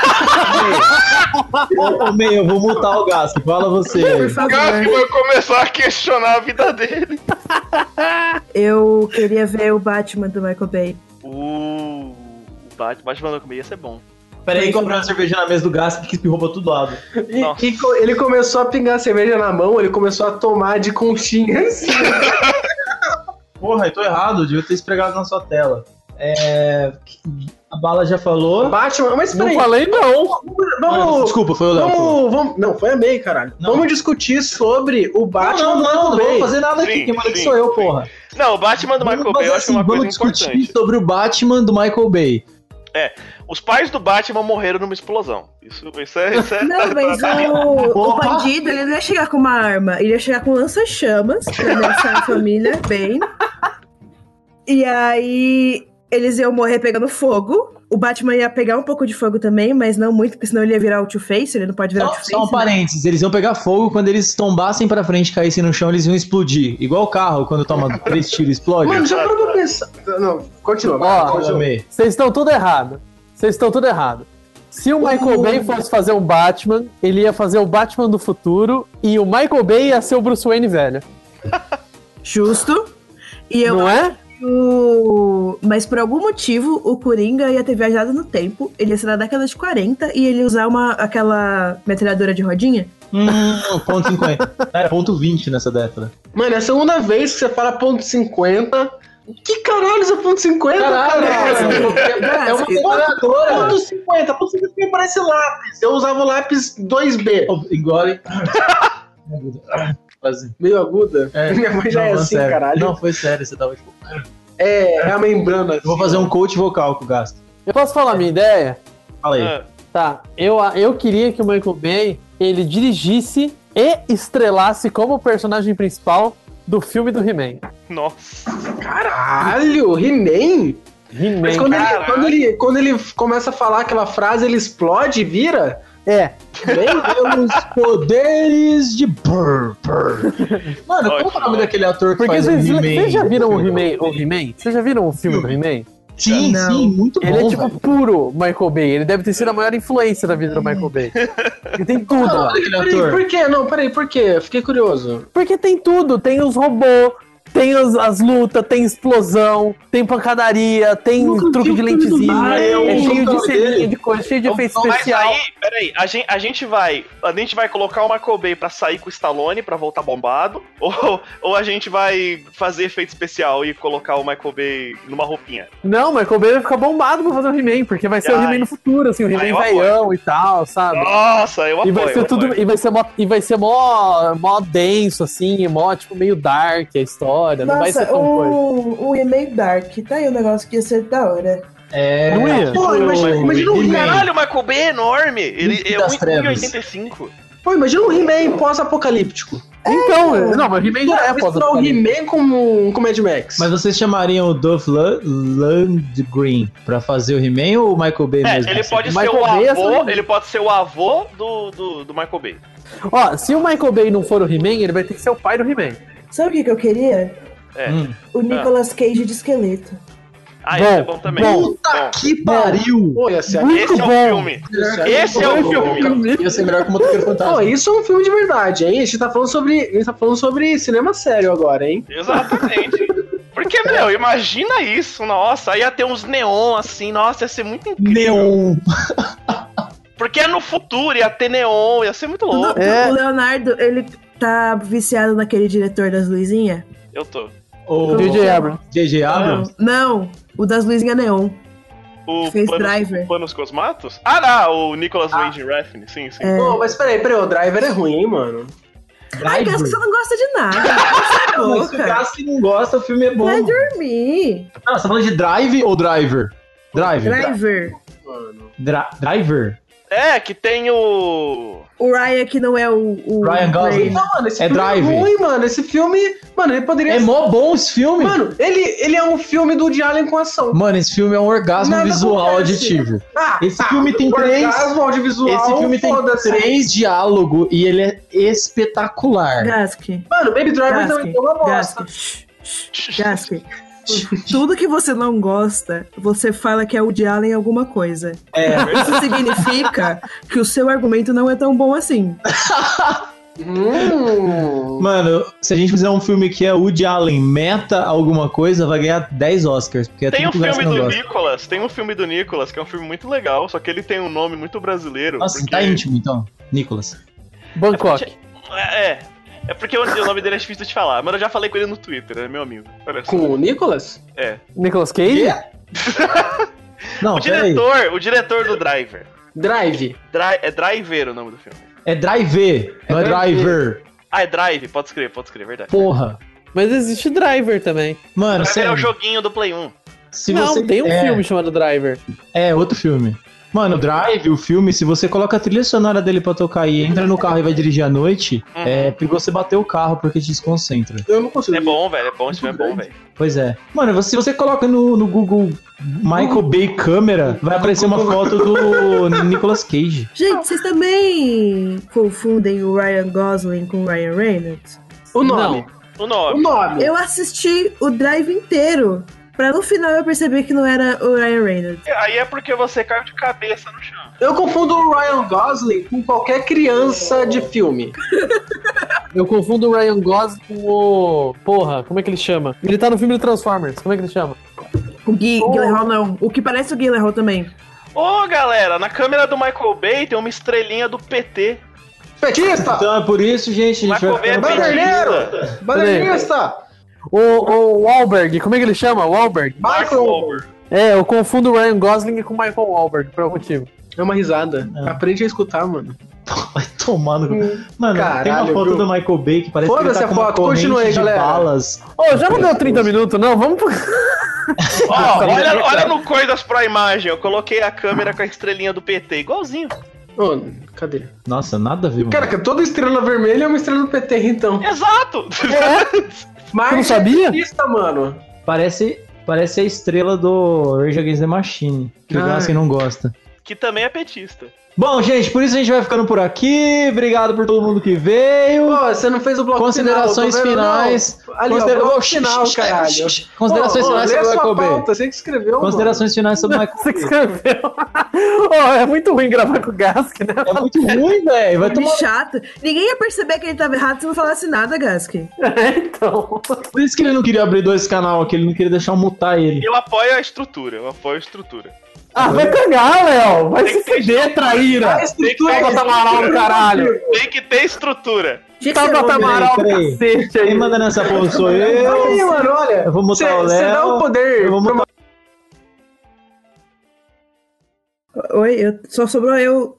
Ô, May, eu vou mutar o Gask. Fala você. Por O favor. Gask vai começar a questionar a vida dele. Eu queria ver o Batman do Michael Bay. Uh, o Bat- Batman do Comer ia ser bom. Peraí que eu abri uma cerveja na mesa do Gask que espirrou pra todo lado. E, Nossa. e co- ele começou a pingar a cerveja na mão, ele começou a tomar de conchinha assim. Porra, eu tô errado, eu devia ter esfregado na sua tela. É... A Bala já falou. Batman, mas não peraí, falei não. Ah, vamos, desculpa, foi o Léo. falou. vamos, vamos, não, foi a May, caralho. Não. Vamos discutir sobre o Batman Não, não, do não, Michael não Bay. vou fazer nada aqui. Sim, Quem manda que sim, sou eu, sim. porra. Não, o Batman do Michael Vamos Bay eu fazer acho uma assim, coisa vamos discutir importante. sobre o Batman do Michael Bay. Os pais do Batman morreram numa explosão. Isso, isso é. Isso é Não, mas o, o Porra. bandido, ele não ia chegar com uma arma, ele ia chegar com lança-chamas pra ameaçar a família, bem. E aí, eles iam morrer pegando fogo. O Batman ia pegar um pouco de fogo também, mas não muito, porque senão ele ia virar o Two-Face, ele não pode virar Só, o Two-Face. só um né? parênteses, eles iam pegar fogo quando eles tombassem pra frente e caíssem no chão, eles iam explodir. Igual o carro, quando toma três tiros, explode. Mano, já parou pra pensar. Não, continua. vai, Ó, Fala, continua. May. Vocês estão tudo errado. Vocês estão tudo errado. Se o Michael Bay fosse fazer um Batman, ele ia fazer o Batman do futuro e o Michael Bay ia ser o Bruce Wayne velho. Justo. E eu Não é? O... Mas por algum motivo, o Coringa ia ter viajado no tempo, ele ia ser na década de quarenta e ele ia usar uma, aquela metralhadora de rodinha. Hum, ponto cinquenta. Era ponto vinte nessa década. Mano, é a segunda vez que você fala ponto cinquenta. Que caralho é ponto cinquenta, Caralho, cara? é uma metralhadora. Ponto cinquenta, ponto cinquenta parece lápis. Eu usava o lápis dois B. Engole. Quase. Meio aguda. É. Minha mãe já Não, é não, assim, sério. caralho. Não, foi sério, você tava tipo. É, é a membrana. Eu vou fazer um coach vocal com o Gasto. Eu posso falar a minha ideia? Fala aí. Ah, Tá, eu, eu queria que o Michael Bay, ele dirigisse e estrelasse como personagem principal do filme do He-Man. nossa. Caralho, He-Man? Mas He-Man. quando ele, Caralho. quando, ele, quando ele começa a falar aquela frase, ele explode e vira? É, Pelos poderes de Brr, Brr. Mano, qual que é o nome daquele ator que porque faz o vocês, He-Man? vocês já viram o He-Man? O He-Man? Vocês já viram o filme do He-Man? Sim, Não. sim, muito bom. Ele é tipo velho. puro Michael Bay. Ele deve ter sido a maior influência da vida do Michael Bay. Ele tem tudo Qual é o lá. nome daquele Peraí, ator? por quê? Não, peraí, por quê? Fiquei curioso. Porque tem tudo. Tem os robôs, tem as, as lutas, tem explosão, tem pancadaria, tem Nunca vi truque o de filme do lentezinha. Mario. É cheio Qual de o nome ceninha, dele? de coisa, cheio de efeito Mas especial. aí, peraí, a gente, a gente vai. A gente vai colocar o Michael Bay pra sair com o Stallone pra voltar bombado? Ou, ou a gente vai fazer efeito especial e colocar o Michael Bay numa roupinha? Não, o Michael Bay vai ficar bombado pra fazer o He-Man, porque vai ser o Ai. He-Man no futuro, assim, o Ai, He-Man eu apoio. veião e tal, sabe? Nossa, eu E apoio. vai ser eu tudo, apoio. e vai ser mó, e vai ser mó, mó denso, assim, mó, tipo, meio dark a história, não vai ser Nossa, tão coisa. o, o He-Man Dark, tá aí o negócio que ia ser da hora. É. Não ia? Pô, imagina, imagina um He-Man. He-Man. Caralho, o Michael Bay é enorme. Ele Príncipe é das um e Trevas. oitenta e cinco. Pô, imagina um He-Man pós-apocalíptico. Então, não, mas o He-Man já é Misturar o pós-apocalipse. He-Man com, com Mad Max. Mas vocês chamariam o Dolph Lund- Lundgren pra fazer o He-Man ou o Michael Bay É, mesmo? ele pode O ser Michael o Bay é avô, sobre- ele pode ser o avô do, do, do Michael Bay. Ó, se o Michael Bay não for o He-Man, ele vai ter que ser o pai do He-Man. Sabe o que, que eu queria? É. Hum. O Nicolas Cage de esqueleto. Ah, Bom, esse é bom também. bom. Bom. Que pariu! Pô, ia ser Muito Esse é o bom. filme. Esse Esse é o filme. Ia ser melhor que o Motoqueiro Pô, Fantasma. isso é um filme de verdade, hein? A gente tá falando sobre, a gente tá falando sobre cinema sério agora, hein? Exatamente. Porque, meu, imagina isso, nossa, aí ia ter uns neon assim, nossa, ia ser muito incrível. Neon. Porque é no futuro, ia ter neon, ia ser muito louco. É. O Leonardo, ele tá viciado naquele diretor das luzinhas? Eu tô. O J J Abrams. J J Abrams? Não, o das luzinhas neon. O Fez Panos, Driver. Panos Cosmatos? Ah, não, o Nicolas Winding Refn, sim, sim. É. Pô, mas peraí, peraí, o Driver é ruim, hein, mano? Ai, Gas, que você não gosta de nada. Cala a Mas se o boca. Gassi não gosta, o filme é bom. Vai dormir. Ah, você tá falando de Drive ou Driver? Driver. Driver. Mano. Dra- Driver? É, que tem o... O Ryan que não é o... o Ryan Gosling. Ray. Não, mano, esse É filme Drive. é ruim, mano. Esse filme, mano, ele poderia É mó bom esse filme. Mano, ele, ele é um filme do Woody Allen com ação. Mano, esse filme é um orgasmo Nada visual acontece. auditivo. Ah, Esse filme tem três- orgasmo audiovisual, Esse filme tem foda-se. três diálogos e ele é espetacular. Gask. Mano, Baby Driver Gask. também tem uma bosta. Gask. Shh, shh, Gask. Tudo que você não gosta, você fala que é o de Allen alguma coisa. É, Isso significa que o seu argumento não é tão bom assim. Hum. mano, se a gente fizer um filme que é Woody Allen meta alguma coisa, vai ganhar dez Oscars, porque é Tem um tudo que o filme Gassi não do gosta. Nicolas, tem um filme do Nicolas, que é um filme muito legal, só que ele tem um nome muito brasileiro. Nossa, porque... tá íntimo então, Nicolas. Bangkok. É, é. É porque o o nome dele é difícil de falar, mas eu já falei com ele no Twitter, é meu amigo. Olha só. Com o Nicolas? É. Nicolas Cage? Não, O peraí. diretor, o diretor do Driver. Drive. Dri- é Driver o nome do filme. É Drive, não é Drive. Driver. Ah, é Drive, pode escrever, pode escrever, verdade. Porra. Mas existe Driver também. Mano, Driver é o sério, joguinho do Play um. se não, você... tem um é, filme chamado Driver. É, outro filme. Mano, Drive, o filme, se você coloca a trilha sonora dele pra tocar e entra no carro e vai dirigir à noite, Uhum. é perigoso você bater o carro porque te desconcentra. Eu não consigo. É bom, velho, é bom, esse filme é bom, velho. Pois é. Mano, você- se você coloca no, no Google Michael Bay câmera, vai aparecer uma foto do Nicolas Cage. Gente, vocês também confundem o Ryan Gosling com o Ryan Reynolds? O nome. O O nome. nome. Eu assisti o Drive inteiro, pra no final eu perceber que não era o Ryan Reynolds. Aí é porque você caiu de cabeça no chão. Eu confundo o Ryan Gosling com qualquer criança de filme. Eu confundo o Ryan Gosling com o... Porra, como é que ele chama? Ele tá no filme do Transformers, como é que ele chama? O Gui, Gyllenhaal não. O que parece o Gyllenhaal também. Ô, galera, na câmera do Michael Bay tem uma estrelinha do P T. Petista! Então é por isso, gente, a gente Michael vai Bay é ficando... Baderneiro! petista. Badernista! O, o Wahlberg, como é que ele chama? Wahlberg? Mark Michael. Wahlberg. É, eu confundo o Ryan Gosling com o Michael Wahlberg, por algum motivo. É uma risada. É. Aprende a escutar, mano. Vai tomar no... Mano, Caralho, tem uma foto viu? do Michael Bay que parece que ele Foda-se tá a com uma foto, corrente continua aí, de galera. balas. Ô, já não deu trinta minutos, não? Vamos pro... Ó, olha, olha no Coisas pra imagem, eu coloquei a câmera com a estrelinha do P T, igualzinho. Ô, cadê? Nossa, nada a ver, mano. Cara, que toda estrela vermelha é uma estrela do P T, então. Exato! Mas Tu não sabia? É mano. Parece, parece a estrela do Rage Against the Machine, que o Ai. Gaskin não gosta. Que também é petista. Bom, gente, por isso a gente vai ficando por aqui. Obrigado por todo mundo que veio. Pô, você não fez o bloco Considerações final, tô vendo, finais. não. Ali, Considera- ó, bloco Ô, final, shh, caralho. shh, shh. Considerações Ô, ô, finais lê sobre o a sua Michael Bay. pauta, você que escreveu, Considerações finais sobre o Michael Você que Bay. escreveu. Ô, é muito ruim gravar com o Gask, né? É muito ruim, velho. Vai Que tomar... chato. Ninguém ia perceber que ele tava errado se não falasse nada, Gask. É, então. Por isso que ele não queria abrir dois canal aqui, ele não queria deixar eu mutar ele. Eu apoio a estrutura, eu apoio a estrutura. Ah, vai cagar, Léo. Vai Tem se que ter fuder, traíra. Tem que ter, Tabata Amaral do caralho. tem que ter estrutura. Tinha que ser Tabata homem. Amaral do peraí. cacete aí. Quem manda nessa porra sou Aí, eu. mano, olha. Eu vou mutar o Você Léo. dá o poder. Eu vou pra mutar... Oi, eu... só sobrou eu.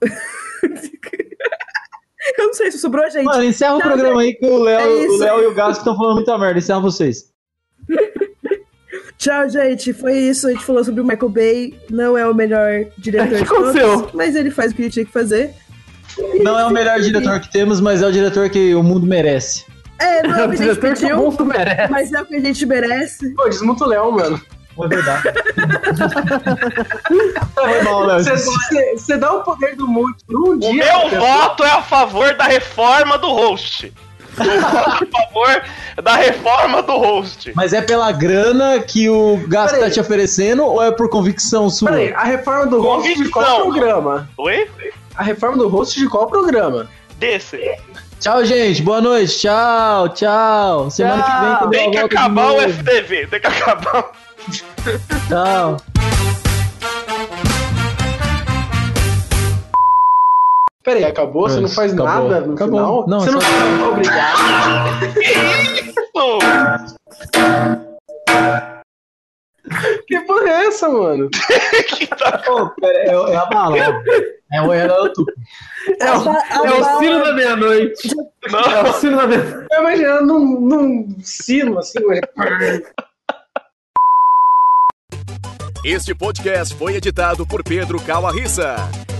Eu não sei se sobrou a gente. Mano, encerra o Tchau, programa aí que o Léo, É o isso. Léo e o Gasco estão falando muita merda. Encerra vocês. Tchau, gente. Foi isso. A gente falou sobre o Michael Bay. Não é o melhor diretor O que de todos, aconteceu? mas ele faz o que ele tinha que fazer. Não é o melhor diretor que temos, mas é o diretor que o mundo merece. É, não é É o o que a gente diretor que o pediu, mundo merece. mas é o que a gente merece. Pô, desmuta o Léo, mano. É verdade. Foi mal, Léo. Você- Você você dá o poder do multi num O dia. meu cara. voto é a favor da reforma do host. Eu voto a favor da reforma do host. Mas é pela grana que o Gasco Peraí. tá te oferecendo ou é por convicção sua? Peraí, a reforma do host de qual Convicção. programa? Oi? A reforma do host de qual programa? Desse. Tchau, gente. Boa noite. Tchau, tchau. Semana que vem tem, Tem uma que volta de acabar o novo. F T V. Tem que acabar. Tchau. Peraí, acabou? Você não faz Acabou. nada no Acabou. final? Não, você é não só- faz. Obrigado. Que porra é essa, mano? Pô, pera, é, é a bala. É o Heraldo Tuco. É o, é o sino da meia-noite. É o sino da meia-noite. Eu imaginando num, num sino assim, ué. Este podcast foi editado por Pedro Calarissa.